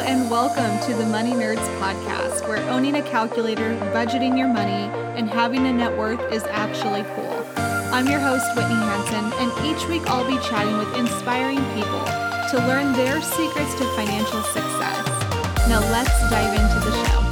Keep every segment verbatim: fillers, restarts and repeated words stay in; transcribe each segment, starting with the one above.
and welcome to the Money Nerds podcast, where owning a calculator, budgeting your money, and having a net worth is actually cool. I'm your host, Whitney Hansen, and each week I'll be chatting with inspiring people to learn their secrets to financial success. Now let's dive into the show.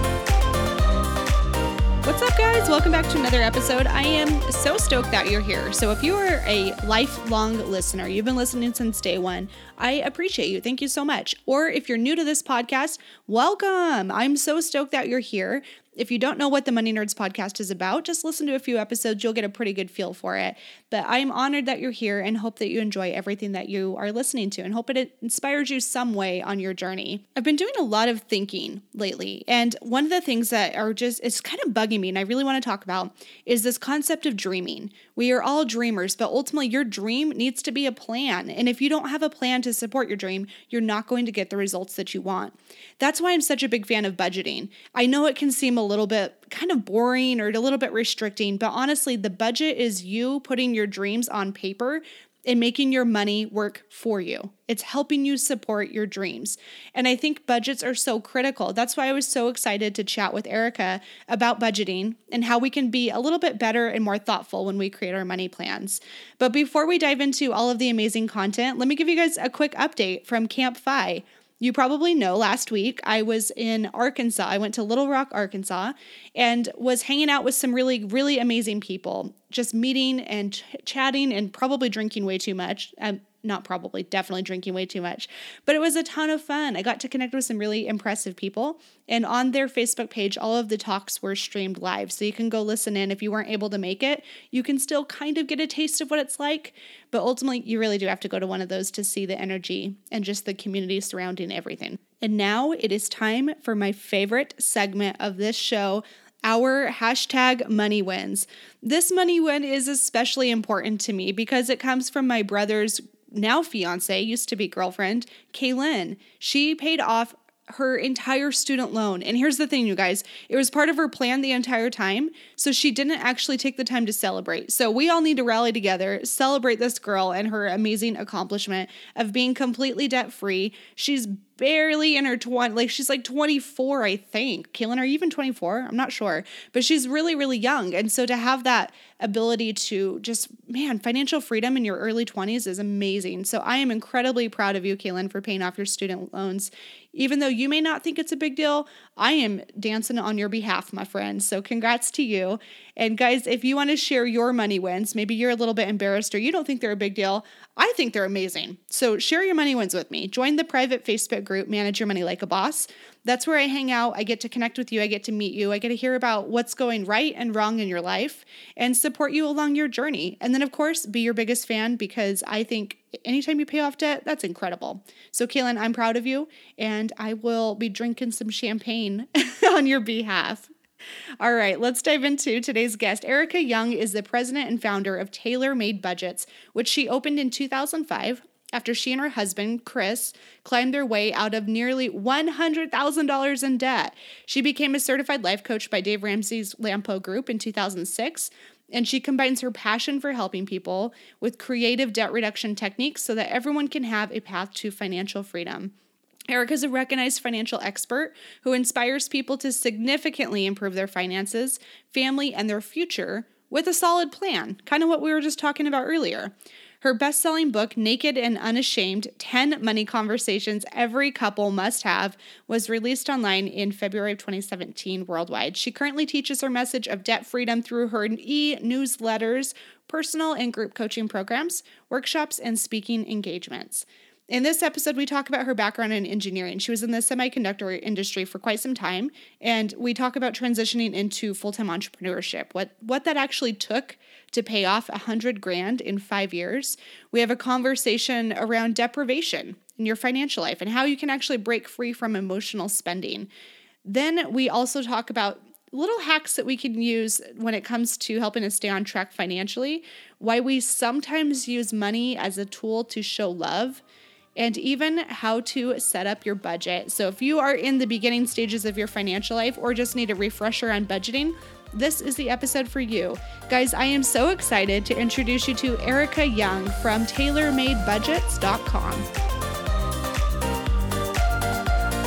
What's up, guys? Welcome back to another episode. I am so stoked that you're here. So if you are a lifelong listener, you've been listening since day one, I appreciate you. Thank you so much. Or if you're new to this podcast, welcome. I'm so stoked that you're here. If you don't know what the Money Nerds podcast is about, just listen to a few episodes. You'll get a pretty good feel for it. But I'm honored that you're here and hope that you enjoy everything that you are listening to and hope it inspires you some way on your journey. I've been doing a lot of thinking lately. And one of the things that are just, it's kind of bugging me and I really want to talk about is this concept of dreaming. We are all dreamers, but ultimately your dream needs to be a plan. And if you don't have a plan to support your dream, you're not going to get the results that you want. That's why I'm such a big fan of budgeting. I know it can seem a little bit kind of boring or a little bit restricting, but honestly, the budget is you putting your dreams on paper and making your money work for you. It's helping you support your dreams. And I think budgets are so critical. That's why I was so excited to chat with Erica about budgeting and how we can be a little bit better and more thoughtful when we create our money plans. But before we dive into all of the amazing content, let me give you guys a quick update from Camp Fi. You probably know last week I was in Arkansas. I went to Little Rock, Arkansas, and was hanging out with some really, really amazing people, just meeting and ch- chatting and probably drinking way too much. Um, not probably, definitely drinking way too much, but it was a ton of fun. I got to connect with some really impressive people, and on their Facebook page, all of the talks were streamed live, so you can go listen in. If you weren't able to make it, you can still kind of get a taste of what it's like, but ultimately, you really do have to go to one of those to see the energy and just the community surrounding everything. And now it is time for my favorite segment of this show, our hashtag money wins. This money win is especially important to me because it comes from my brother's now fiance, used to be girlfriend, Kaylin. She paid off her entire student loan. And here's the thing, you guys, it was part of her plan the entire time. So she didn't actually take the time to celebrate. So we all need to rally together, celebrate this girl and her amazing accomplishment of being completely debt free. She's barely in her twenties, like she's like twenty-four, I think. Kaylin, are you even twenty-four? I'm not sure, but she's really, really young. And so to have that ability to just, man, financial freedom in your early twenties is amazing. So I am incredibly proud of you, Kaylin, for paying off your student loans. Even though you may not think it's a big deal, I am dancing on your behalf, my friend. So congrats to you. And guys, if you want to share your money wins, maybe you're a little bit embarrassed or you don't think they're a big deal, I think they're amazing. So share your money wins with me. Join the private Facebook group, Manage Your Money Like a Boss. That's where I hang out. I get to connect with you. I get to meet you. I get to hear about what's going right and wrong in your life and support you along your journey. And then, of course, be your biggest fan because I think anytime you pay off debt, that's incredible. So, Kaylin, I'm proud of you, and I will be drinking some champagne on your behalf. All right, let's dive into today's guest. Erica Young is the president and founder of Tailor Made Budgets, which she opened in two thousand five after she and her husband, Chris, climbed their way out of nearly one hundred thousand dollars in debt. She became a certified life coach by Dave Ramsey's Lampo Group in two thousand six, and she combines her passion for helping people with creative debt reduction techniques so that everyone can have a path to financial freedom. Erica is a recognized financial expert who inspires people to significantly improve their finances, family, and their future with a solid plan, kind of what we were just talking about earlier. Her best-selling book, Naked and Unashamed, ten Money Conversations Every Couple Must Have, was released online in February of twenty seventeen worldwide. She currently teaches her message of debt freedom through her e-newsletters, personal and group coaching programs, workshops, and speaking engagements. In this episode, we talk about her background in engineering. She was in the semiconductor industry for quite some time, and we talk about transitioning into full-time entrepreneurship, what, what that actually took to pay off a hundred grand in five years. We have a conversation around deprivation in your financial life and how you can actually break free from emotional spending. Then we also talk about little hacks that we can use when it comes to helping us stay on track financially, why we sometimes use money as a tool to show love, and even how to set up your budget. So if you are in the beginning stages of your financial life or just need a refresher on budgeting, this is the episode for you. Guys, I am so excited to introduce you to Erica Young from tailor made budgets dot com.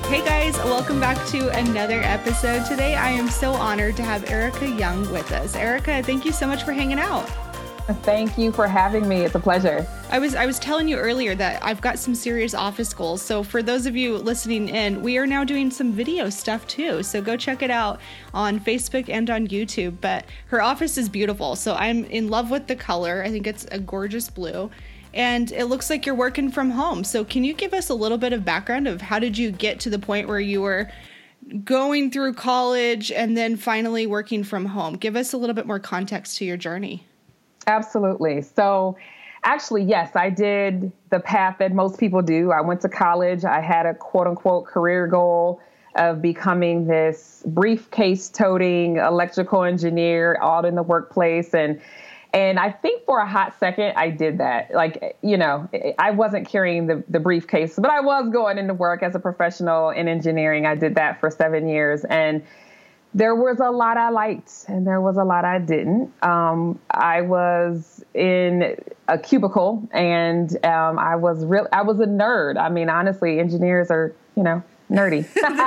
Hey guys, welcome back to another episode. Today I am so honored to have Erica Young with us. Erica, thank you so much for hanging out. Thank you for having me. It's a pleasure. I was I was telling you earlier that I've got some serious office goals. So for those of you listening in, we are now doing some video stuff too. So go check it out on Facebook and on YouTube. But her office is beautiful. So I'm in love with the color. I think it's a gorgeous blue. And it looks like you're working from home. So can you give us a little bit of background of how did you get to the point where you were going through college and then finally working from home? Give us a little bit more context to your journey. Absolutely. So actually, yes, I did the path that most people do. I went to college. I had a quote unquote career goal of becoming this briefcase toting electrical engineer out in the workplace. And And I think for a hot second, I did that. Like, you know, I wasn't carrying the, the briefcase, but I was going into work as a professional in engineering. I did that for seven years. And there was a lot I liked and there was a lot I didn't. Um, I was in a cubicle and um, I was real. I was a nerd. I mean, honestly, engineers are, you know, nerdy.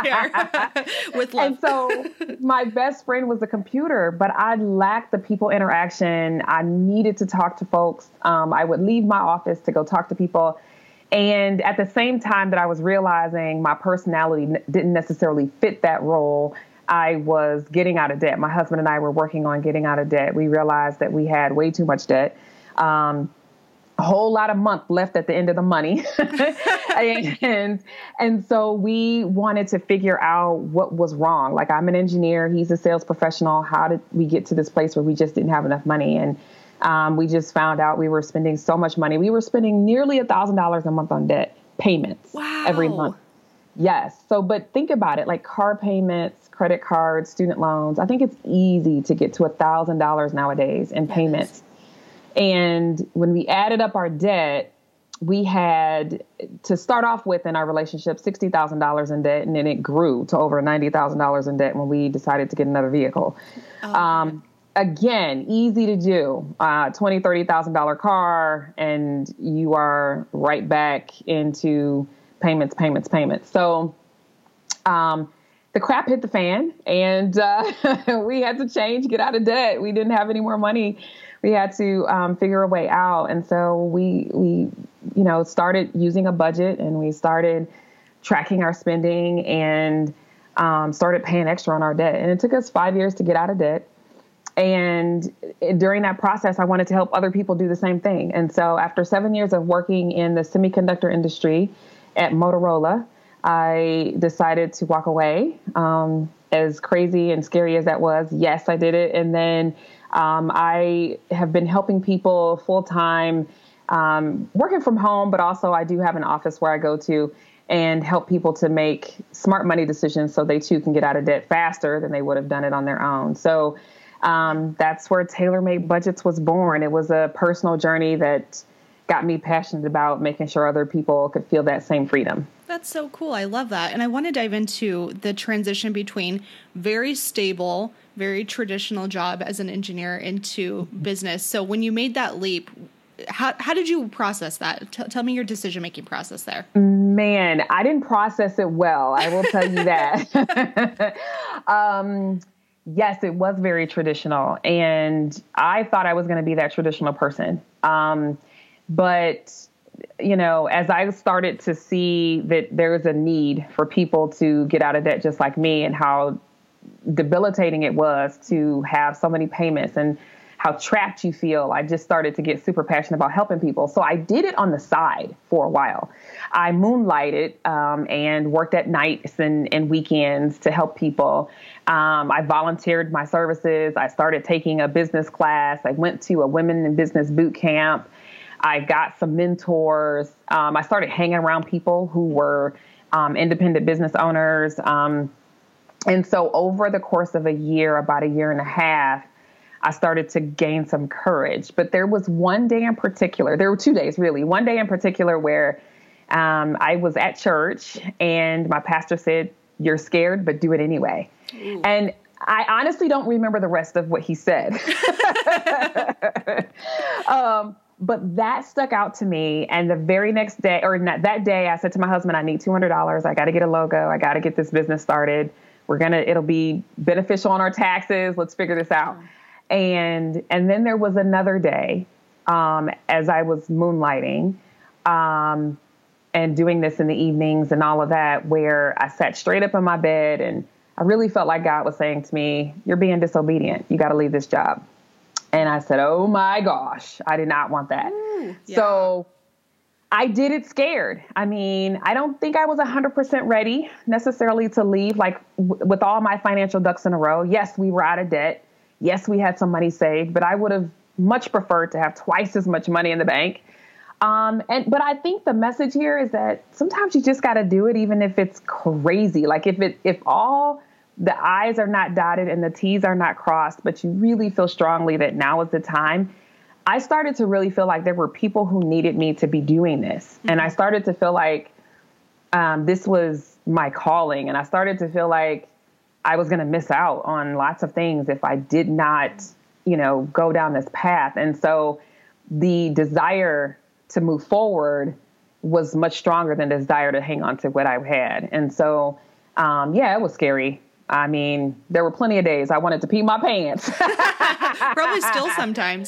With love. And so my best friend was the computer, but I lacked the people interaction. I needed to talk to folks. Um, I would leave my office to go talk to people. And at the same time that I was realizing my personality n- didn't necessarily fit that role, I was getting out of debt. My husband and I were working on getting out of debt. We realized that we had way too much debt. Um, a whole lot of month left at the end of the money. and, and so we wanted to figure out what was wrong. Like, I'm an engineer. He's a sales professional. How did we get to this place where we just didn't have enough money? And um, we just found out we were spending so much money. We were spending nearly a thousand dollars a month on debt payments. Wow. Every month. Yes. So, but think about it, like car payments, credit cards, student loans. I think it's easy to get to a thousand dollars nowadays in payments. Yes. And when we added up our debt, we had to start off with in our relationship, sixty thousand dollars in debt. And then it grew to over ninety thousand dollars in debt when we decided to get another vehicle. Oh, um, again, easy to do, uh, twenty thousand dollars, thirty thousand dollars car, and you are right back into payments, payments, payments. So, um, the crap hit the fan and, uh, we had to change, get out of debt. We didn't have any more money. We had to, um, figure a way out. And so we, we, you know, started using a budget and we started tracking our spending and, um, started paying extra on our debt. And it took us five years to get out of debt. And during that process, I wanted to help other people do the same thing. And so after seven years of working in the semiconductor industry at Motorola, I decided to walk away. Um, as crazy and scary as that was, yes, I did it. And then um, I have been helping people full time, um, working from home, but also I do have an office where I go to and help people to make smart money decisions so they too can get out of debt faster than they would have done it on their own. So um, that's where Tailor-Made Budgets was born. It was a personal journey that got me passionate about making sure other people could feel that same freedom. That's so cool. I love that. And I want to dive into the transition between very stable, very traditional job as an engineer into business. So when you made that leap, how how did you process that? T- tell me your decision-making process there. Man, I didn't process it well. I will tell you that. um, yes, it was very traditional. And I thought I was going to be that traditional person. Um, but you know, as I started to see that there's a need for people to get out of debt just like me and how debilitating it was to have so many payments and how trapped you feel, I just started to get super passionate about helping people. So I did it on the side for a while. I moonlighted um, and worked at nights and, and weekends to help people. Um, I volunteered my services. I started taking a business class. I went to a women in business boot camp. I got some mentors. Um, I started hanging around people who were um, independent business owners. Um, and so over the course of a year, about a year and a half, I started to gain some courage. But there was one day in particular, there were two days really, one day in particular where um, I was at church and my pastor said, "You're scared, but do it anyway." Ooh. And I honestly don't remember the rest of what he said. um, but that stuck out to me. And the very next day, or not, that day, I said to my husband, I need two hundred dollars. I got to get a logo. I got to get this business started. We're going to, it'll be beneficial on our taxes. Let's figure this out. And, and then there was another day, um, as I was moonlighting, um, and doing this in the evenings and all of that, where I sat straight up in my bed and I really felt like God was saying to me, you're being disobedient. You got to leave this job. And I said, oh my gosh, I did not want that. Ooh, yeah. So I did it scared. I mean, I don't think I was one hundred percent ready necessarily to leave, like w- with all my financial ducks in a row. Yes, we were out of debt. Yes, we had some money saved, but I would have much preferred to have twice as much money in the bank. Um, and, but I think the message here is that sometimes you just got to do it, even if it's crazy. Like if it, if all the I's are not dotted and the T's are not crossed, but you really feel strongly that now is the time. I started to really feel like there were people who needed me to be doing this. Mm-hmm. And I started to feel like, um, this was my calling. And I started to feel like I was going to miss out on lots of things if I did not, you know, go down this path. And so the desire to move forward was much stronger than the desire to hang on to what I had. And so, um, yeah, it was scary. I mean, there were plenty of days I wanted to pee my pants. Probably still sometimes.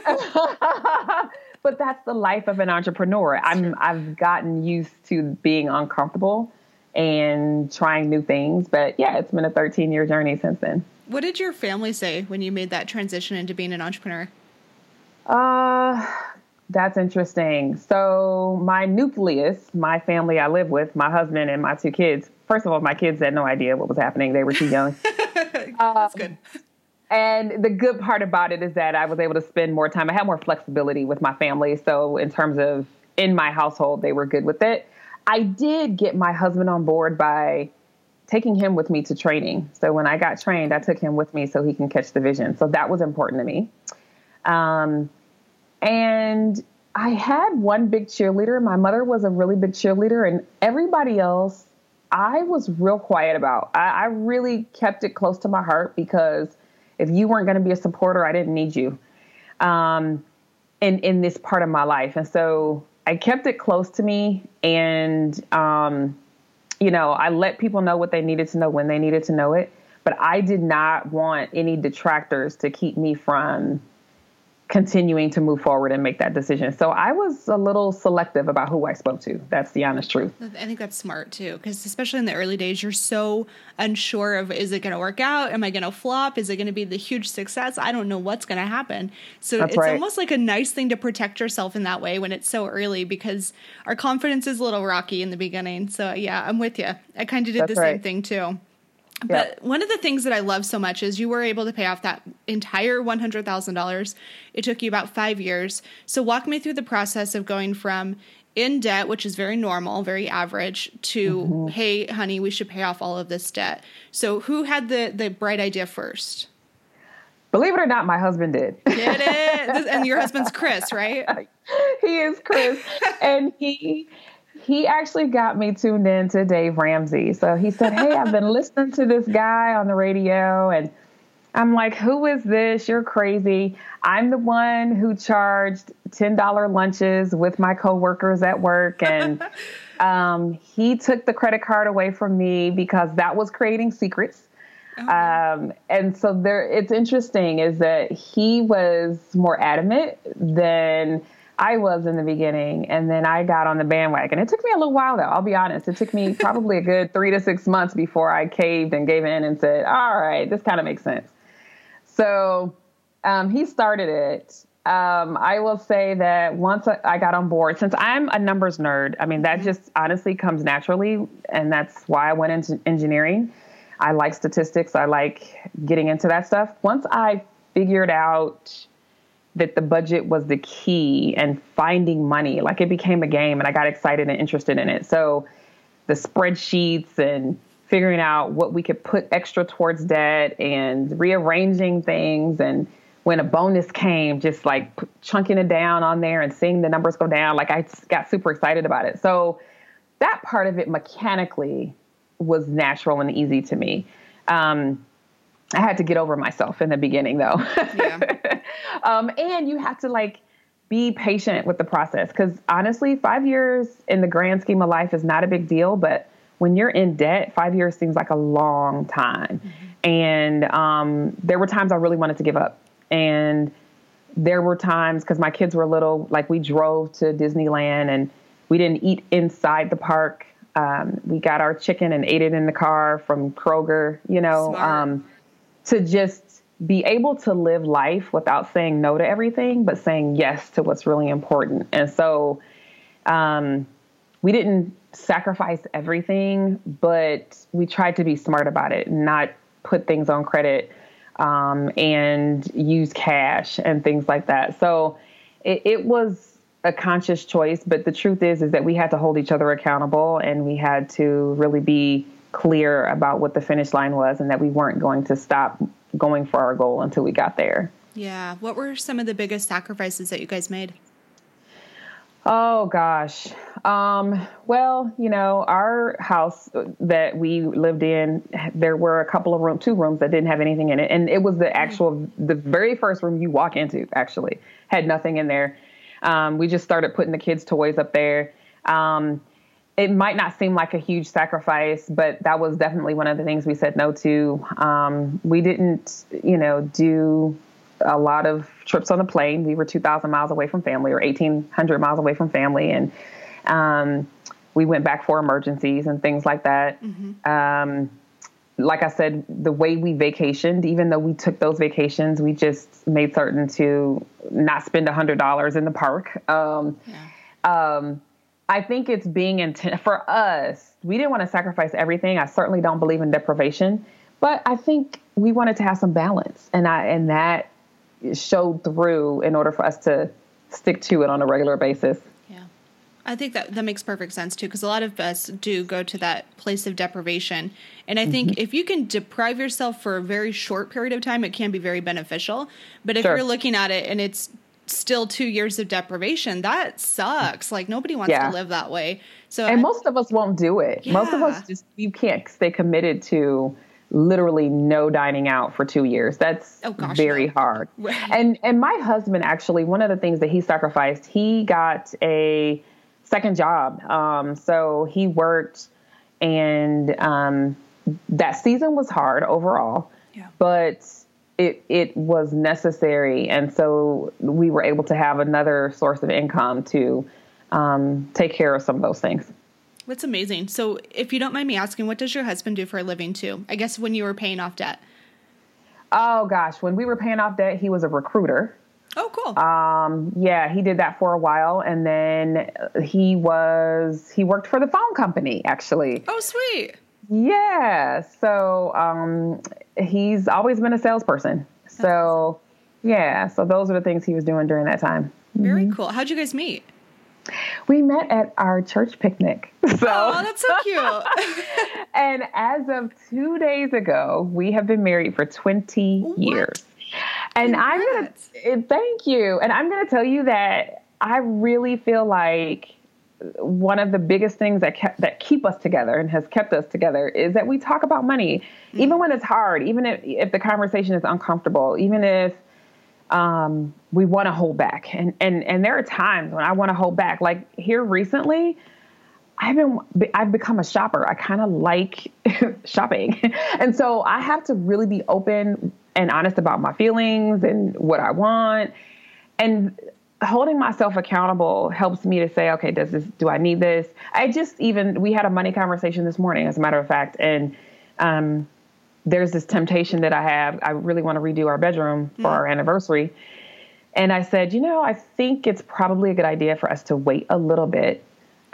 But that's the life of an entrepreneur. I'm, I've gotten used to being uncomfortable and trying new things. But yeah, it's been a thirteen year journey since then. What did your family say when you made that transition into being an entrepreneur? Uh, that's interesting. So my nucleus, my family I live with, my husband and my two kids. First of all, my kids had no idea what was happening. They were too young. That's good. Um, and the good part about it is that I was able to spend more time. I had more flexibility with my family. So in terms of in my household, they were good with it. I did get my husband on board by taking him with me to training. So when I got trained, I took him with me so he can catch the vision. So that was important to me. Um, and I had one big cheerleader. My mother was a really big cheerleader, and everybody else I was real quiet about. I, I really kept it close to my heart because if you weren't going to be a supporter, I didn't need you um, in, in this part of my life. And so I kept it close to me, and, um, you know, I let people know what they needed to know when they needed to know it. But I did not want any detractors to keep me from continuing to move forward and make that decision. So I was a little selective about who I spoke to. That's the honest truth. I think that's smart too, because especially in the early days, you're so unsure of, is it going to work out? Am I going to flop? Is it going to be the huge success? I don't know what's going to happen. So that's it's right. Almost like a nice thing to protect yourself in that way when it's so early, because our confidence is a little rocky in the beginning. So yeah, I'm with you. I kind of did that's the right. same thing too. But yep. One of the things that I love so much is you were able to pay off that entire one hundred thousand dollars. It took you about five years. So walk me through the process of going from in debt, which is very normal, very average, to, mm-hmm. hey, honey, we should pay off all of this debt. So who had the, the bright idea first? Believe it or not, my husband did. Get it? And your husband's Chris, right? He is Chris. And he... He actually got me tuned in to Dave Ramsey. So he said, hey, I've been listening to this guy on the radio. And I'm like, who is this? You're crazy. I'm the one who charged ten dollars lunches with my coworkers at work. And um, he took the credit card away from me because that was creating secrets. Okay. Um, and so there, it's interesting is that he was more adamant than I was in the beginning, and then I got on the bandwagon. It took me a little while, though. I'll be honest. It took me probably a good three to six months before I caved and gave in and said, all right, this kind of makes sense. So um, he started it. Um, I will say that once I got on board, since I'm a numbers nerd, I mean, that mm-hmm. just honestly comes naturally, and that's why I went into engineering. I like statistics. I like getting into that stuff. Once I figured out that the budget was the key and finding money, like it became a game, and I got excited and interested in it. So the spreadsheets and figuring out what we could put extra towards debt and rearranging things. And when a bonus came, just like chunking it down on there and seeing the numbers go down, like I got super excited about it. So that part of it mechanically was natural and easy to me. Um, I had to get over myself in the beginning, though. Yeah. um, and you have to like be patient with the process. Because honestly, five years in the grand scheme of life is not a big deal. But when you're in debt, five years seems like a long time. Mm-hmm. And um, there were times I really wanted to give up. And there were times, because my kids were little, like we drove to Disneyland and we didn't eat inside the park. Um, we got our chicken and ate it in the car from Kroger, you know, um, to just be able to live life without saying no to everything, but saying yes to what's really important. And so um, we didn't sacrifice everything, but we tried to be smart about it, not put things on credit um, and use cash and things like that. So it, it was a conscious choice, but the truth is, is that we had to hold each other accountable, and we had to really be clear about what the finish line was, and that we weren't going to stop going for our goal until we got there. Yeah. What were some of the biggest sacrifices that you guys made? Oh gosh. Um, well, you know, our house that we lived in, there were a couple of rooms, two rooms that didn't have anything in it. And it was the actual, the very first room you walk into actually had nothing in there. Um, we just started putting the kids' toys up there. Um, it might not seem like a huge sacrifice, but that was definitely one of the things we said no to. Um, we didn't, you know, do a lot of trips on the plane. We were two thousand miles away from family, or eighteen hundred miles away from family. And um, we went back for emergencies and things like that. Mm-hmm. Um, like I said, the way we vacationed, even though we took those vacations, we just made certain to not spend a hundred dollars in the park. Um, yeah. um, I think it's being intent for us. We didn't want to sacrifice everything. I certainly don't believe in deprivation, but I think we wanted to have some balance, and I, and that showed through in order for us to stick to it on a regular basis. I think that that makes perfect sense too, because a lot of us do go to that place of deprivation. And I think mm-hmm. if you can deprive yourself for a very short period of time, it can be very beneficial. But if sure. you're looking at it and it's still two years of deprivation, that sucks. Like nobody wants yeah. to live that way. So, and I, most of us won't do it. Yeah. Most of us just, you can't stay committed to literally no dining out for two years. That's oh, gosh, very no. hard. Right. And, and my husband, actually, one of the things that he sacrificed, he got a second job. Um, so he worked, and um, that season was hard overall, yeah. but it it was necessary. And so we were able to have another source of income to um, take care of some of those things. That's amazing. So if you don't mind me asking, what does your husband do for a living too? I guess when you were paying off debt. Oh gosh, when we were paying off debt, he was a recruiter. Oh, cool. Um, yeah, he did that for a while. And then he was, he worked for the phone company, actually. Oh, sweet. Yeah. So, um, he's always been a salesperson. That's so awesome. Yeah. So those are the things he was doing during that time. Very mm-hmm. cool. How'd you guys meet? We met at our church picnic. So, oh, that's so cute. And as of two days ago, we have been married for twenty what? years. And Congrats. I'm going to, thank you. And I'm going to tell you that I really feel like one of the biggest things that kept, that keep us together and has kept us together is that we talk about money, mm-hmm. even when it's hard, even if, if the conversation is uncomfortable, even if um, we want to hold back. And, and, and there are times when I want to hold back. Like here recently, I've been, I've become a shopper. I kind of like shopping. And so I have to really be open and honest about my feelings and what I want. And holding myself accountable helps me to say, okay, does this, do I need this? I just even, we had a money conversation this morning, as a matter of fact. And, um, there's this temptation that I have. I really want to redo our bedroom for mm. our anniversary. And I said, you know, I think it's probably a good idea for us to wait a little bit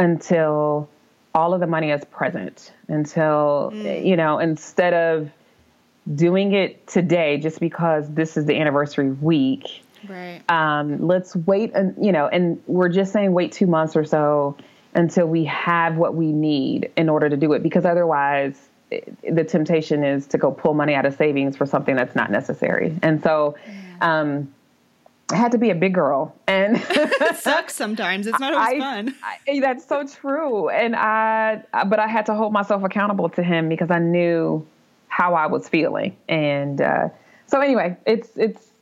until all of the money is present, until, mm. you know, instead of doing it today just because this is the anniversary week. Right. Um, let's wait, and you know, and we're just saying wait two months or so until we have what we need in order to do it, because otherwise it, the temptation is to go pull money out of savings for something that's not necessary. And so, yeah. um, I had to be a big girl, and it sucks sometimes. It's not always I, fun. I, that's so true. And I, but I had to hold myself accountable to him because I knew how I was feeling. And, uh, so anyway, it's, it's,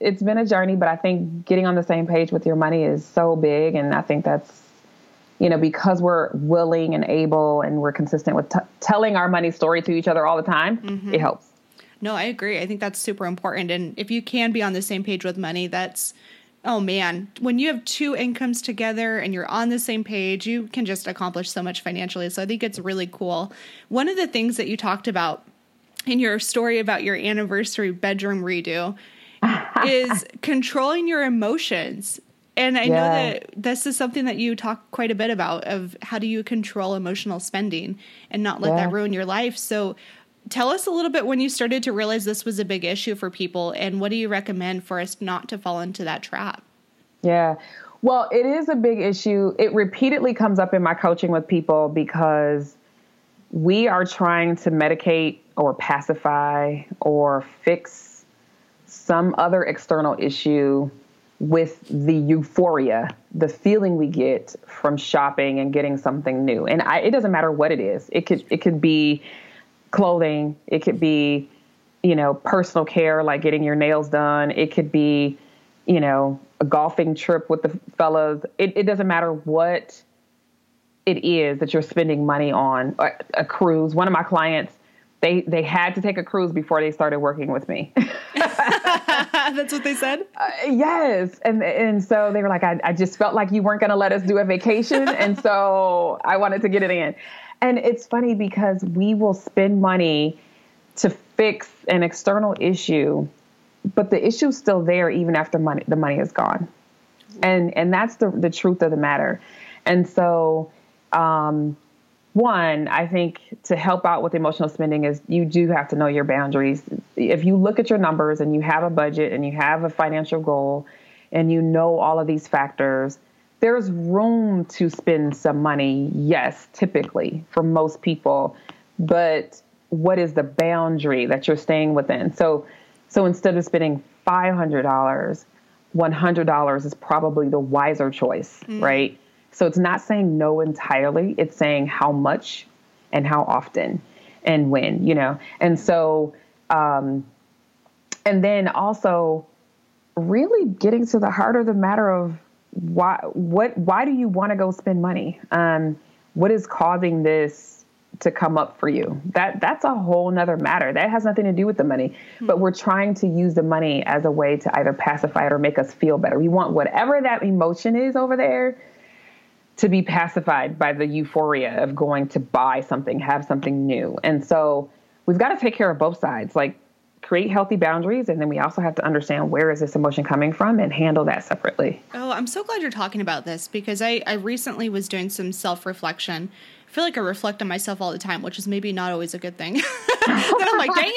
it's been a journey, but I think getting on the same page with your money is so big. And I think that's, you know, because we're willing and able and we're consistent with t- telling our money story to each other all the time, mm-hmm. it helps. No, I agree. I think that's super important. And if you can be on the same page with money, that's, oh man, when you have two incomes together and you're on the same page, you can just accomplish so much financially. So I think it's really cool. One of the things that you talked about in your story about your anniversary bedroom redo is controlling your emotions. And I yeah. know that this is something that you talk quite a bit about, of how do you control emotional spending and not let yeah. that ruin your life. So tell us a little bit when you started to realize this was a big issue for people, and what do you recommend for us not to fall into that trap? Yeah, well, it is a big issue. It repeatedly comes up in my coaching with people because we are trying to medicate or pacify or fix some other external issue with the euphoria, the feeling we get from shopping and getting something new. And I, it doesn't matter what it is. It could it could be clothing. It could be, you know, personal care, like getting your nails done. It could be, you know, a golfing trip with the fellas. It, it doesn't matter what it is that you're spending money on. A, a cruise. One of my clients, they they had to take a cruise before they started working with me. That's what they said? Uh, yes. And and so they were like, I, I just felt like you weren't going to let us do a vacation. And so I wanted to get it in. And it's funny because we will spend money to fix an external issue, but the issue's still there even after money, the money is gone. And and that's the, the truth of the matter. And so, um, one, I think to help out with emotional spending is you do have to know your boundaries. If you look at your numbers and you have a budget and you have a financial goal and you know all of these factors, there's room to spend some money, yes, typically for most people, but what is the boundary that you're staying within? So, so instead of spending five hundred dollars, one hundred dollars is probably the wiser choice, mm. right? So it's not saying no entirely. It's saying how much and how often and when, you know? And so, um, and then also really getting to the heart of the matter of why, what, why do you want to go spend money? Um, what is causing this to come up for you? That that's a whole nother matter. That has nothing to do with the money, mm-hmm. but we're trying to use the money as a way to either pacify it or make us feel better. We want whatever that emotion is over there to be pacified by the euphoria of going to buy something, have something new. And so we've got to take care of both sides, like create healthy boundaries. And then we also have to understand where is this emotion coming from and handle that separately. Oh, I'm so glad you're talking about this because I, I recently was doing some self-reflection. I feel like I reflect on myself all the time, which is maybe not always a good thing. Then I'm like, dang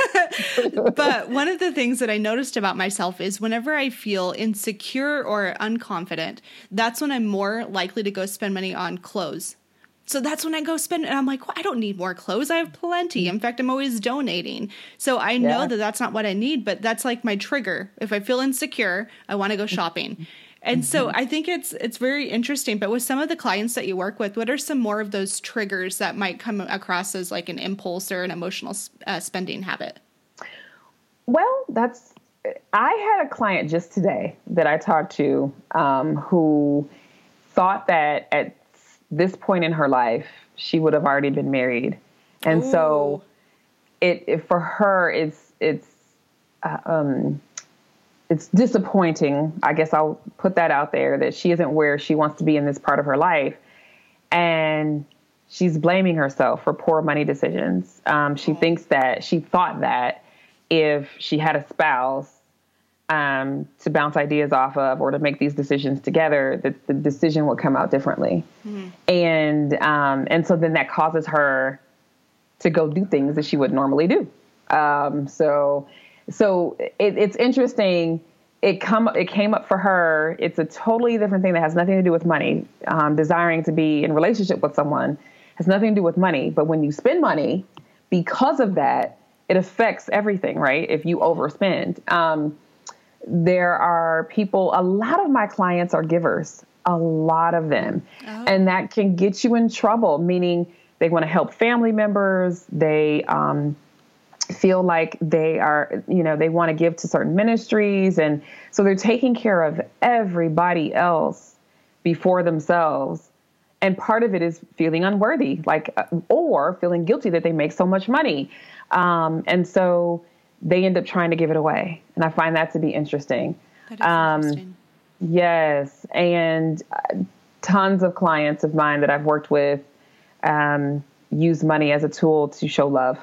it. But one of the things that I noticed about myself is whenever I feel insecure or unconfident, that's when I'm more likely to go spend money on clothes. So that's when I go spend, and I'm like, well, I don't need more clothes. I have plenty. In fact, I'm always donating. So I know yeah. that that's not what I need, but that's like my trigger. If I feel insecure, I want to go shopping. And mm-hmm. so I think it's it's very interesting. But with some of the clients that you work with, what are some more of those triggers that might come across as like an impulse or an emotional uh, spending habit? Well, that's, I had a client just today that I talked to um, who thought that at this point in her life, she would have already been married. And Ooh. so it, it, for her, it's, it's, uh, um, it's disappointing. I guess I'll put that out there, that she isn't where she wants to be in this part of her life. And she's blaming herself for poor money decisions. Um, she thinks that she thought that if she had a spouse um, to bounce ideas off of or to make these decisions together, that the decision would come out differently. Mm-hmm. And, um, and so then that causes her to go do things that she would normally do. Um, so, so it, it's interesting. It come, it came up for her. It's a totally different thing that has nothing to do with money. Um, desiring to be in relationship with someone has nothing to do with money. But when you spend money, because of that, it affects everything, right? If you overspend, um, there are people, a lot of my clients are givers, a lot of them. Oh. And that can get you in trouble, meaning they want to help family members. They, um, feel like they are, you know, they want to give to certain ministries. And so they're taking care of everybody else before themselves. And part of it is feeling unworthy, like, or feeling guilty that they make so much money. Um, and so they end up trying to give it away. And I find that to be interesting. That is um, interesting. Yes. And tons of clients of mine that I've worked with um, use money as a tool to show love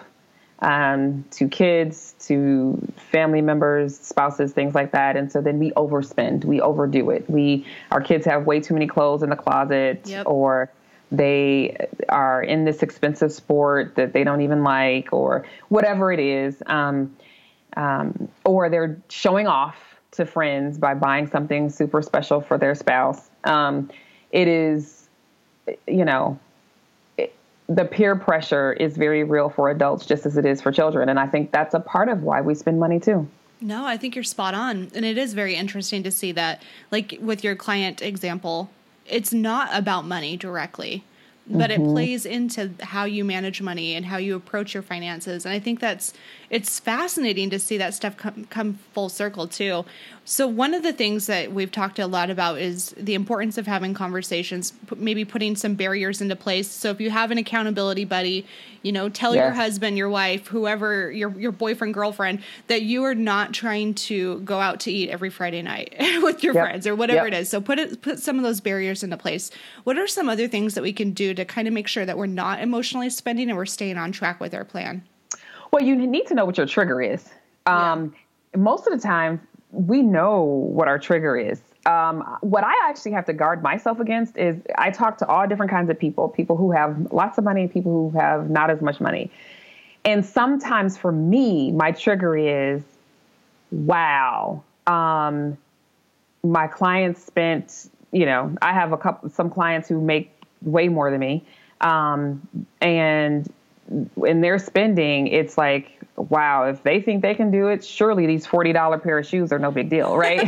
um, to kids, to family members, spouses, things like that. And so then we overspend, we overdo it. We, our kids have way too many clothes in the closet, yep. or they are in this expensive sport that they don't even like, or whatever it is. Um, um, or they're showing off to friends by buying something super special for their spouse. Um, it is, you know, it, the peer pressure is very real for adults just as it is for children. And I think that's a part of why we spend money too. No, I think you're spot on. And it is very interesting to see that, like with your client example, it's not about money directly, but mm-hmm. it plays into how you manage money and how you approach your finances. And I think that's, it's fascinating to see that stuff come, come full circle too. So one of the things that we've talked a lot about is the importance of having conversations, maybe putting some barriers into place. So if you have an accountability buddy, you know, tell yes. your husband, your wife, whoever, your your boyfriend, girlfriend, that you are not trying to go out to eat every Friday night with your yep. friends or whatever yep. it is. So put it, put some of those barriers into place. What are some other things that we can do to kind of make sure that we're not emotionally spending and we're staying on track with our plan? Well, you need to know what your trigger is. Um, yeah. Most of the time, we know what our trigger is. Um, what I actually have to guard myself against is I talk to all different kinds of people, people who have lots of money and people who have not as much money. And sometimes for me, my trigger is, wow, um, my clients spent, you know, I have a couple, some clients who make way more than me. Um, and when they're spending, it's like, wow, if they think they can do it, surely these forty dollars pair of shoes are no big deal, right?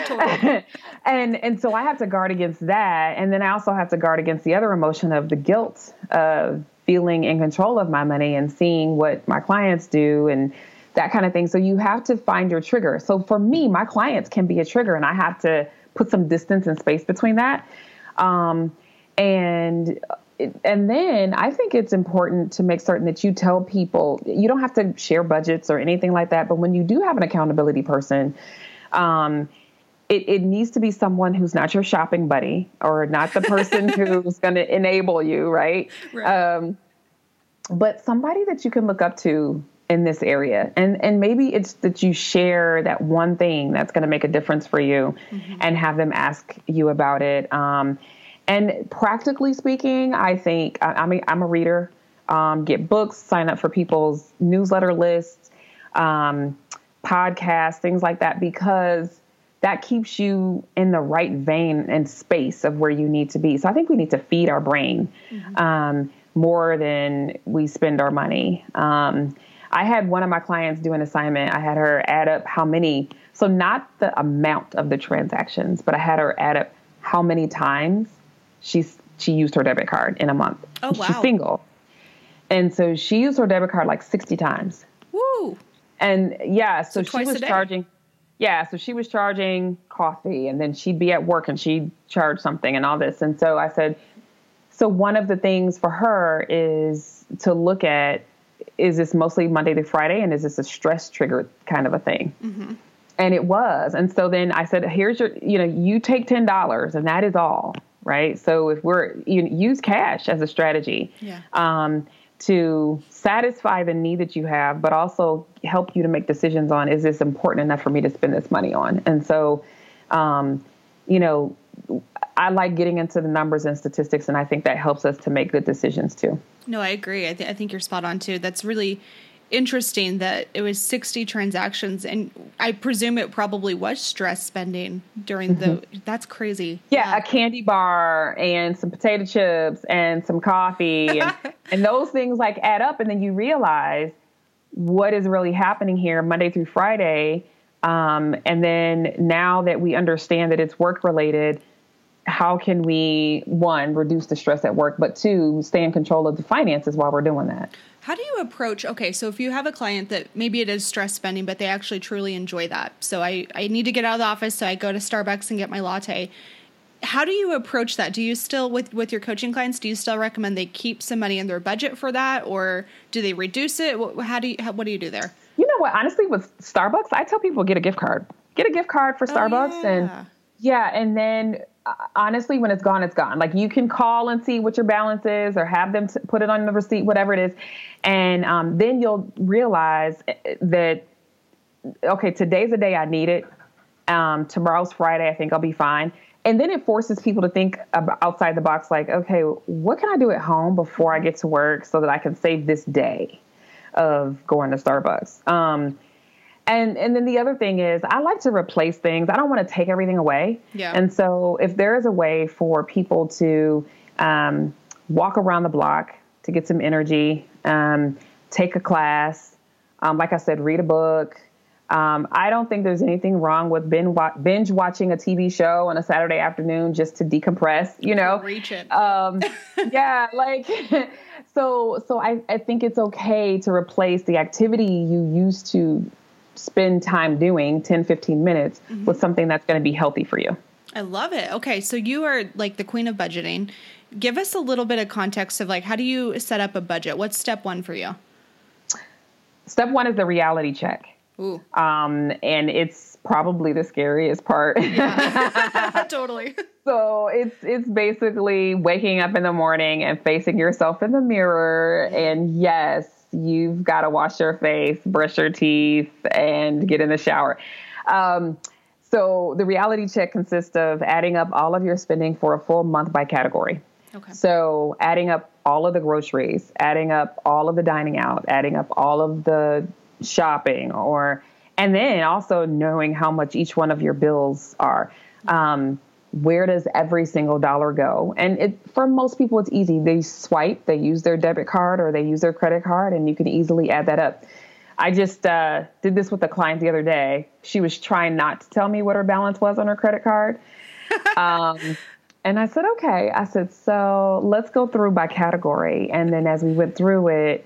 and and so I have to guard against that. And then I also have to guard against the other emotion of the guilt of feeling in control of my money and seeing what my clients do and that kind of thing. So you have to find your trigger. So for me, my clients can be a trigger, and I have to put some distance and space between that. Um, and And then I think it's important to make certain that you tell people, you don't have to share budgets or anything like that. But when you do have an accountability person, um, it, it needs to be someone who's not your shopping buddy or not the person who's going to enable you, right? right. Um, but somebody that you can look up to in this area. And, and maybe it's that you share that one thing that's going to make a difference for you mm-hmm. and have them ask you about it. Um, And practically speaking, I think I, I'm, a, I'm a reader, um, get books, sign up for people's newsletter lists, um, podcasts, things like that, because that keeps you in the right vein and space of where you need to be. So I think we need to feed our brain mm-hmm. um, more than we spend our money. Um, I had one of my clients do an assignment. I had her add up how many, so not the amount of the transactions, but I had her add up how many times She's, she used her debit card in a month. Oh, wow. She's single. And so she used her debit card like sixty times. Woo. And yeah, so, so she was a day. charging. Yeah. So she was charging coffee, and then she'd be at work and she'd charge something and all this. And so I said, so one of the things for her is to look at, is this mostly Monday to Friday? And is this a stress trigger kind of a thing? Mm-hmm. And it was. And so then I said, here's your, you know, you take ten dollars and that is all. Right. So if we're, you know, use cash as a strategy yeah. um, to satisfy the need that you have, but also help you to make decisions on, is this important enough for me to spend this money on? And so, um, you know, I like getting into the numbers and statistics, and I think that helps us to make good decisions too. No, I agree. I, th- I think you're spot on too. That's really interesting that it was sixty transactions, and I presume it probably was stress spending during the, mm-hmm. that's crazy. Yeah, yeah, a candy bar and some potato chips and some coffee and, and those things like add up, and then you realize what is really happening here Monday through Friday. Um, and then now that we understand that it's work related, how can we, one, reduce the stress at work, but two, stay in control of the finances while we're doing that. How do you approach, okay, so if you have a client that maybe it is stress spending, but they actually truly enjoy that. So I, I need to get out of the office, so I go to Starbucks and get my latte. How do you approach that? Do you still, with, with your coaching clients, do you still recommend they keep some money in their budget for that? Or do they reduce it? How do you, how, what do you do there? You know what? Honestly, with Starbucks, I tell people get a gift card. Get a gift card for Starbucks. Oh, yeah. And yeah, and then uh, honestly, when it's gone, it's gone. Like you can call and see what your balance is or have them t- put it on the receipt, whatever it is. And um, then you'll realize that, okay, today's the day I need it. Um, tomorrow's Friday. I think I'll be fine. And then it forces people to think about outside the box, like, okay, what can I do at home before I get to work so that I can save this day of going to Starbucks? Um, and and then the other thing is I like to replace things. I don't want to take everything away. Yeah. And so if there is a way for people to um, walk around the block to get some energy, um, take a class, um, like I said, read a book. Um, I don't think there's anything wrong with binge, wa- binge watching a T V show on a Saturday afternoon just to decompress, you know? Reach it. Um, yeah, like, so, so I, I think it's okay to replace the activity you used to spend time doing, ten, fifteen minutes, mm-hmm. with something that's going to be healthy for you. I love it. Okay. So you are like the queen of budgeting. Give us a little bit of context of like, how do you set up a budget? What's step one for you? Step one is the reality check. Ooh. Um, and it's probably the scariest part. Yeah. Totally. So it's, it's basically waking up in the morning and facing yourself in the mirror. And yes, you've got to wash your face, brush your teeth, and get in the shower. Um, so the reality check consists of adding up all of your spending for a full month by category. Okay. So adding up all of the groceries, adding up all of the dining out, adding up all of the shopping, or, and then also knowing how much each one of your bills are. Um, where does every single dollar go? And it, for most people, it's easy. They swipe, they use their debit card or they use their credit card, and you can easily add that up. I just uh, did this with a client the other day. She was trying not to tell me what her balance was on her credit card. Um, and I said, okay. I said, so let's go through by category. And then as we went through it,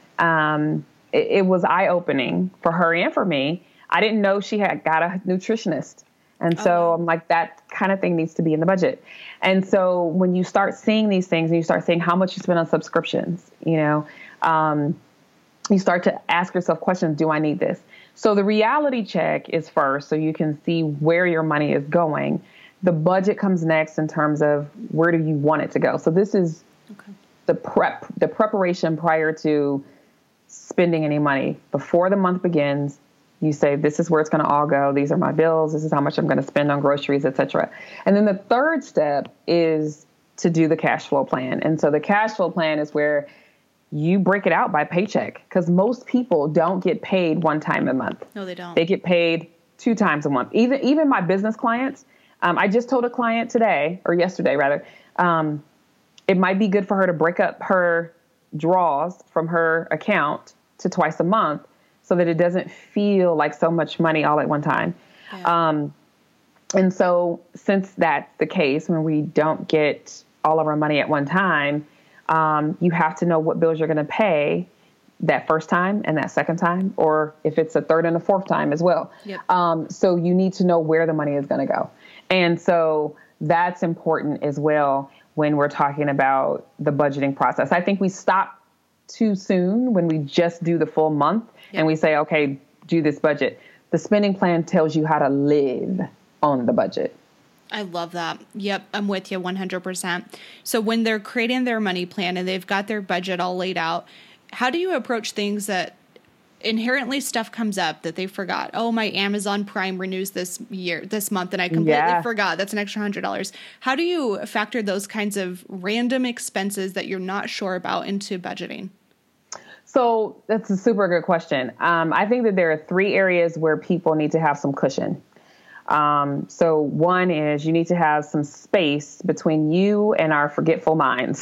um, it, it was eye-opening for her and for me. I didn't know she had got a nutritionist. And so oh. I'm like, that kind of thing needs to be in the budget. And so when you start seeing these things and you start seeing how much you spend on subscriptions, you know, um, you start to ask yourself questions, do I need this? So the reality check is first, so you can see where your money is going. The budget comes next in terms of where do you want it to go? So this is okay. the prep, the preparation prior to spending any money. Before the month begins, you say, this is where it's going to all go. These are my bills. This is how much I'm going to spend on groceries, et cetera. And then the third step is to do the cash flow plan. And so the cash flow plan is where you break it out by paycheck, because most people don't get paid one time a month. No, they don't. They get paid two times a month. Even even my business clients, um, I just told a client today, or yesterday rather, um, it might be good for her to break up her draws from her account to twice a month, so that it doesn't feel like so much money all at one time. Yeah. Um, and so since that's the case, when we don't get all of our money at one time, um, you have to know what bills you're going to pay that first time and that second time, or if it's a third and a fourth time as well. Yep. Um, so you need to know where the money is going to go. And so that's important as well when we're talking about the budgeting process. I think we stop too soon when we just do the full month. Yep. And we say, okay, do this budget. The spending plan tells you how to live on the budget. I love that. Yep, I'm with you one hundred percent. So when they're creating their money plan and they've got their budget all laid out, how do you approach things that inherently stuff comes up that they forgot? Oh, my Amazon Prime renews this year, this month, and I completely yeah. forgot. That's an extra one hundred dollars. How do you factor those kinds of random expenses that you're not sure about into budgeting? So that's a super good question. Um, I think that there are three areas where people need to have some cushion. Um, so one is you need to have some space between you and our forgetful minds.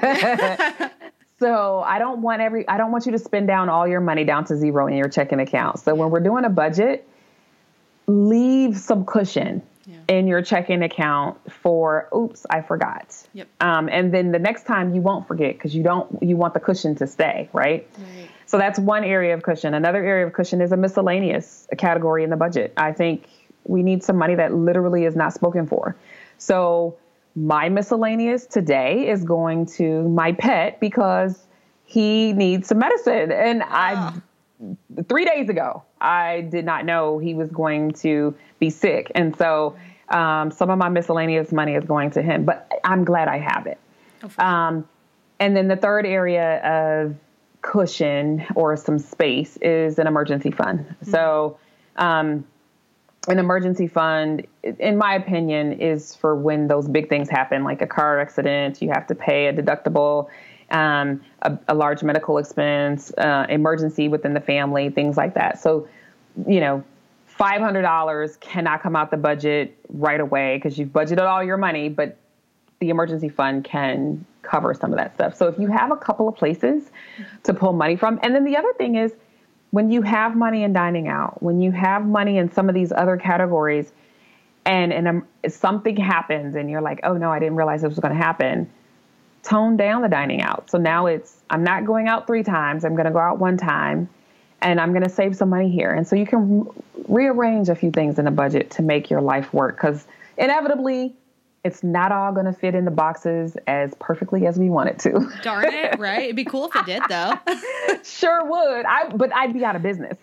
So I don't want every, I don't want you to spend down all your money down to zero in your checking account. So when we're doing a budget, leave some cushion. yeah. in your checking account for, oops, I forgot. Yep. Um, and then the next time you won't forget because you don't, you want the cushion to stay, right? Right. So that's one area of cushion. Another area of cushion is a miscellaneous category in the budget. I think we need some money that literally is not spoken for. So my miscellaneous today is going to my pet because he needs some medicine. And I, three days ago, I did not know he was going to be sick. And so um, some of my miscellaneous money is going to him, but I'm glad I have it. Oh, um, and then the third area of cushion or some space is an emergency fund. Mm-hmm. So um, an emergency fund, in my opinion, is for when those big things happen, like a car accident, you have to pay a deductible, um, a, a large medical expense, uh, emergency within the family, things like that. So, you know, five hundred dollars cannot come out the budget right away because you've budgeted all your money, but the emergency fund can cover some of that stuff. So if you have a couple of places to pull money from, and then the other thing is when you have money in dining out, when you have money in some of these other categories and, and um, something happens and you're like, oh no, I didn't realize this was going to happen. Tone down the dining out. So now it's, I'm not going out three times. I'm going to go out one time and I'm going to save some money here. And so you can re- rearrange a few things in the budget to make your life work because inevitably it's not all going to fit in the boxes as perfectly as we want it to. Darn it, right? It'd be cool if it did, though. Sure would. I, but I'd be out of business.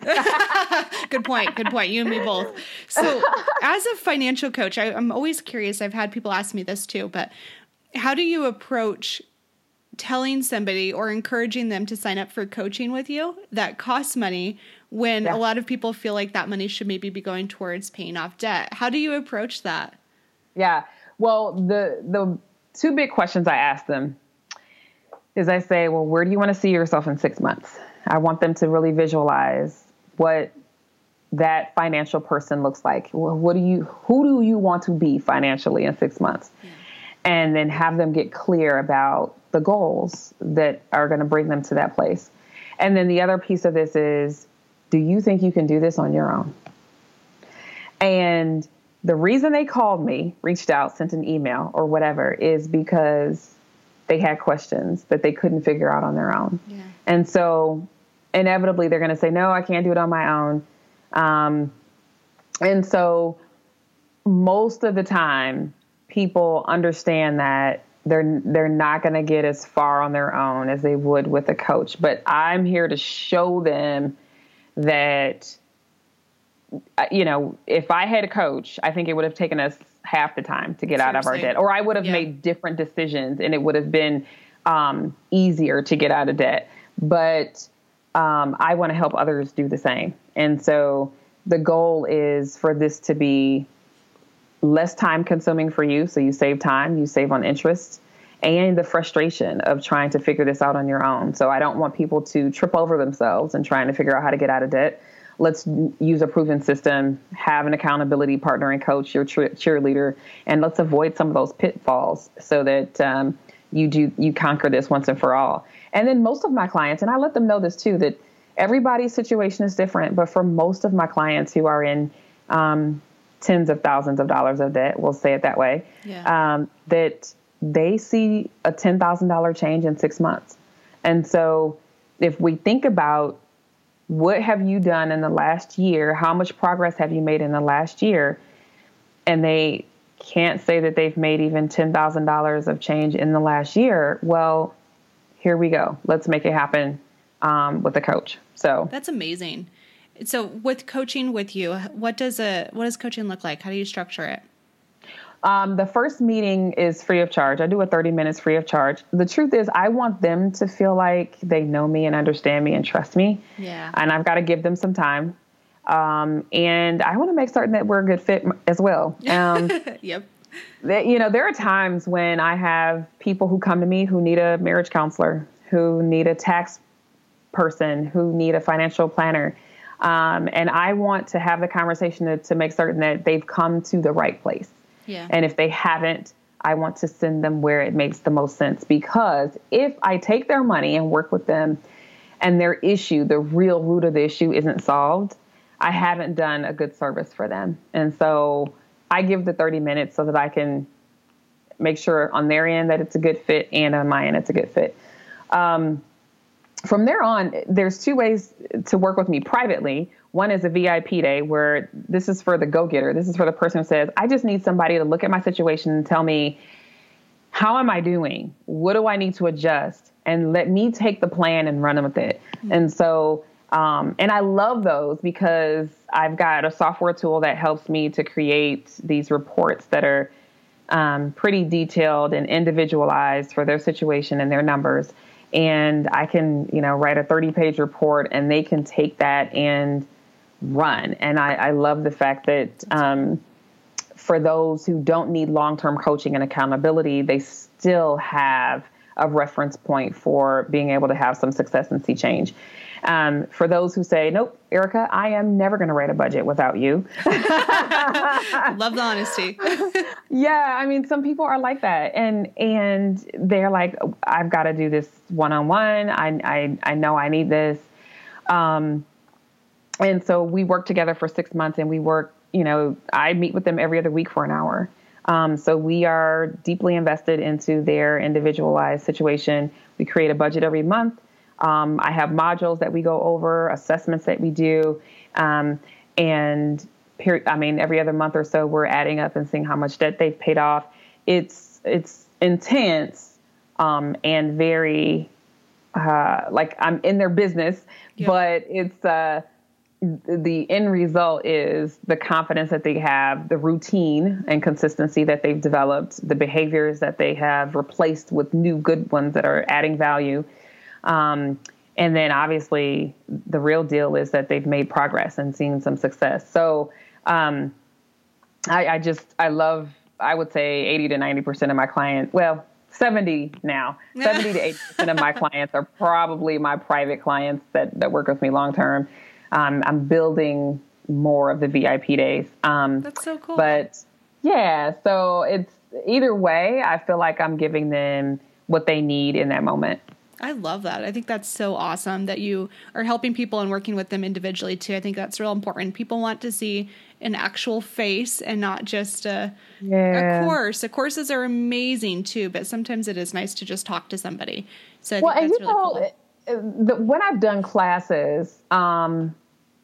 Good point. Good point. You and me both. So as a financial coach, I, I'm always curious. I've had people ask me this too, but how do you approach telling somebody or encouraging them to sign up for coaching with you that costs money when yeah. a lot of people feel like that money should maybe be going towards paying off debt? How do you approach that? Yeah. Well, the the two big questions I ask them is I say, well, where do you want to see yourself in six months? I want them to really visualize what that financial person looks like. Well, what do you, who do you want to be financially in six months? Yeah. And then have them get clear about the goals that are going to bring them to that place. And then the other piece of this is, do you think you can do this on your own? And the reason they called me, reached out, sent an email or whatever is because they had questions that they couldn't figure out on their own. Yeah. And so inevitably they're going to say, no, I can't do it on my own. Um, and so most of the time people understand that they're, they're not going to get as far on their own as they would with a coach, but I'm here to show them that, you know, if I had a coach, I think it would have taken us half the time to get Seriously. out of our debt, or I would have yeah. made different decisions and it would have been um, easier to get out of debt. But um, I want to help others do the same. And so the goal is for this to be less time consuming for you. So you save time, you save on interest and the frustration of trying to figure this out on your own. So I don't want people to trip over themselves and trying to figure out how to get out of debt. Let's use a proven system, have an accountability partner and coach, your cheer- cheerleader, and let's avoid some of those pitfalls so that um, you do you conquer this once and for all. And then most of my clients, and I let them know this too, that everybody's situation is different, but for most of my clients who are in um, tens of thousands of dollars of debt, we'll say it that way, yeah. um, that they see a ten thousand dollars change in six months. And so if we think about what have you done in the last year? How much progress have you made in the last year? And they can't say that they've made even ten thousand dollars of change in the last year. Well, here we go. Let's make it happen um, with a coach. So that's amazing. So with coaching with you, what does a what does coaching look like? How do you structure it? Um, the first meeting is free of charge. I do a thirty minutes free of charge. The truth is I want them to feel like they know me and understand me and trust me. Yeah. And I've got to give them some time. Um, and I want to make certain that we're a good fit as well. Um, yep. That, you know, there are times when I have people who come to me who need a marriage counselor, who need a tax person, who need a financial planner. Um, and I want to have the conversation to, to make certain that they've come to the right place. Yeah. And if they haven't, I want to send them where it makes the most sense, because if I take their money and work with them and their issue, the real root of the issue isn't solved, I haven't done a good service for them. And so I give the thirty minutes so that I can make sure on their end that it's a good fit and on my end it's a good fit. Um, from there on, there's two ways to work with me privately. One is a V I P day where this is for the go-getter. This is for the person who says, I just need somebody to look at my situation and tell me, how am I doing? What do I need to adjust? And let me take the plan and run with it. Mm-hmm. And so, um, and I love those because I've got a software tool that helps me to create these reports that are um, pretty detailed and individualized for their situation and their numbers. And I can, you know, write a thirty page report and they can take that and run. And I, I love the fact that um, for those who don't need long-term coaching and accountability, they still have a reference point for being able to have some success and see change. Um, for those who say, nope, Erica, I am never going to write a budget without you. Love the honesty. Yeah. I mean, some people are like that and, and they're like, I've got to do this one-on-one. I, I, I know I need this. Um, and so we work together for six months and we work, you know, I meet with them every other week for an hour. Um, so we are deeply invested into their individualized situation. We create a budget every month. Um, I have modules that we go over, assessments that we do. Um, and peri- I mean, every other month or so, we're adding up and seeing how much debt they've paid off. It's, it's intense, um, and very, uh, like I'm in their business, yeah. but it's, uh, the end result is the confidence that they have, the routine and consistency that they've developed, the behaviors that they have replaced with new good ones that are adding value. Um, and then obviously the real deal is that they've made progress and seen some success. So um, I, I just, I love, I would say eighty to ninety percent of my clients, well, seventy now, seventy to eighty percent of my clients are probably my private clients that, that work with me long-term. Um, I'm building more of the V I P days. Um, That's so cool. But yeah, so it's either way, I feel like I'm giving them what they need in that moment. I love that. I think that's so awesome that you are helping people and working with them individually too. I think that's real important. People want to see an actual face and not just a, yeah. a course. The courses are amazing too, but sometimes it is nice to just talk to somebody. So I well, think that's and really know, cool. The, when I've done classes, um,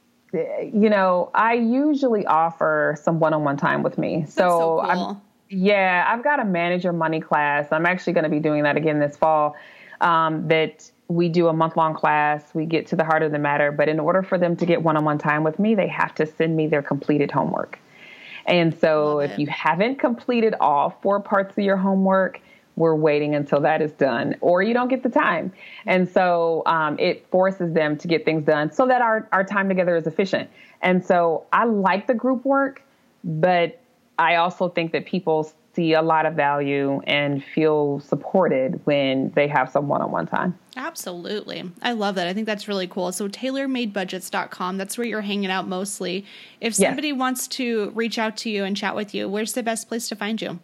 you know, I usually offer some one-on-one time with me. That's so, so cool. I'm, yeah, I've got a manage your money class. I'm actually going to be doing that again this fall. Um, that we do a month-long class. We get to the heart of the matter. But in order for them to get one-on-one time with me, they have to send me their completed homework. And so Love if it. you haven't completed all four parts of your homework, we're waiting until that is done, or you don't get the time. And so um, it forces them to get things done so that our, our time together is efficient. And so I like the group work, but I also think that people see a lot of value and feel supported when they have some one-on-one time. Absolutely. I love that. I think that's really cool. So tailor made budgets dot com, that's where you're hanging out mostly. If somebody yes. wants to reach out to you and chat with you, where's the best place to find you?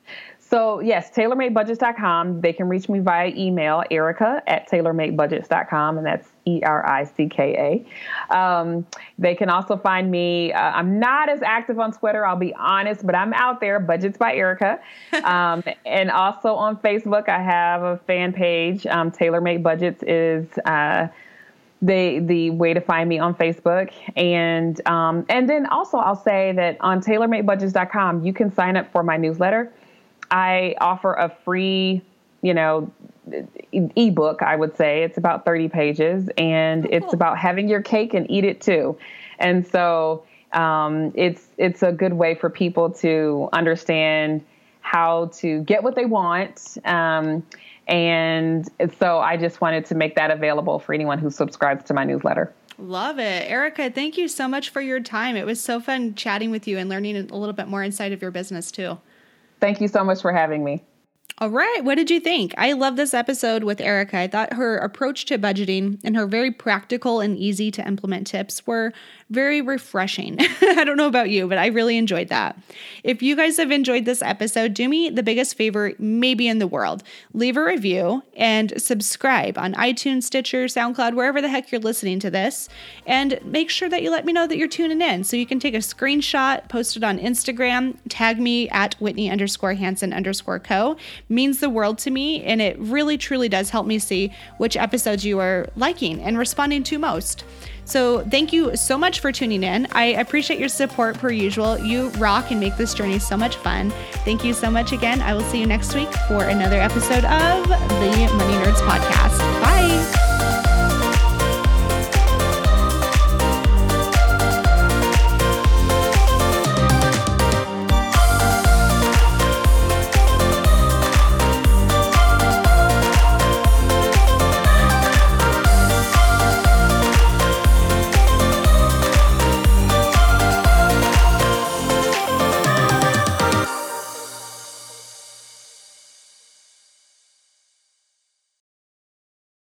So yes, tailor made budgets dot com. They can reach me via email, Erica at tailor made budgets dot com, and that's E R I C K A. Um, they can also find me. Uh, I'm not as active on Twitter, I'll be honest, but I'm out there, Budgets by Erica. Um, and also on Facebook, I have a fan page. Um, Tailor Made Budgets is uh, the the way to find me on Facebook. And um, and then also I'll say that on tailor made budgets dot com, you can sign up for my newsletter. I offer a free, you know, ebook, I would say. It's about thirty pages, and oh, cool. It's about having your cake and eat it too. And so um, it's it's a good way for people to understand how to get what they want. Um, and so I just wanted to make that available for anyone who subscribes to my newsletter. Love it. Erica, thank you so much for your time. It was so fun chatting with you and learning a little bit more inside of your business too. Thank you so much for having me. All right. What did you think? I love this episode with Erica. I thought her approach to budgeting and her very practical and easy to implement tips were very refreshing. I don't know about you, but I really enjoyed that. If you guys have enjoyed this episode, do me the biggest favor maybe in the world. Leave a review and subscribe on iTunes, Stitcher, SoundCloud, wherever the heck you're listening to this. And make sure that you let me know that you're tuning in so you can take a screenshot, post it on Instagram, tag me at Whitney underscore Hansen underscore co. Means the world to me, and it really truly does help me see which episodes you are liking and responding to most. So thank you so much for tuning in. I appreciate your support per usual. You rock and make this journey so much fun. Thank you so much again. I will see you next week for another episode of the Money Nerds Podcast. Bye.